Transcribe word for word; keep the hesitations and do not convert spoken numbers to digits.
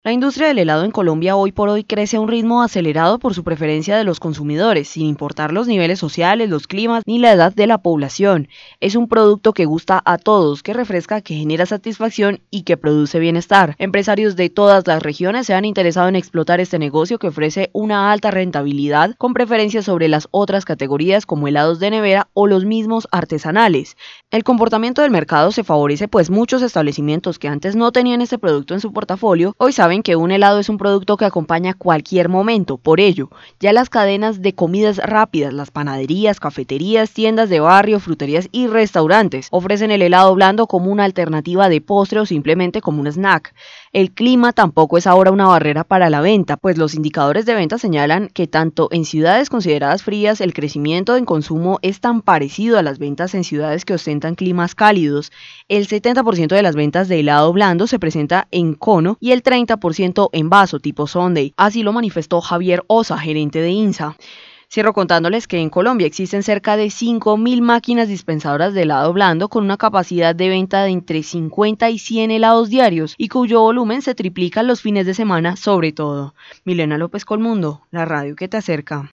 La industria del helado en Colombia hoy por hoy crece a un ritmo acelerado por su preferencia de los consumidores, sin importar los niveles sociales, los climas ni la edad de la población. Es un producto que gusta a todos, que refresca, que genera satisfacción y que produce bienestar. Empresarios de todas las regiones se han interesado en explotar este negocio que ofrece una alta rentabilidad, con preferencia sobre las otras categorías como helados de nevera o los mismos artesanales. El comportamiento del mercado se favorece pues muchos establecimientos que antes no tenían este producto en su portafolio, hoy saben que un helado es un producto que acompaña cualquier momento. Por ello, ya las cadenas de comidas rápidas, las panaderías, cafeterías, tiendas de barrio, fruterías y restaurantes ofrecen el helado blando como una alternativa de postre o simplemente como un snack. El clima tampoco es ahora una barrera para la venta, pues los indicadores de venta señalan que tanto en ciudades consideradas frías el crecimiento en consumo es tan parecido a las ventas en ciudades que ostentan climas cálidos. El setenta por ciento de las ventas de helado blando se presenta en cono y el treinta por ciento en vaso tipo sundae, así lo manifestó Javier Osa, gerente de INSA. Cierro contándoles que en Colombia existen cerca de cinco mil máquinas dispensadoras de helado blando con una capacidad de venta de entre cincuenta y cien helados diarios y cuyo volumen se triplica los fines de semana sobre todo. Milena López Colmundo, la radio que te acerca.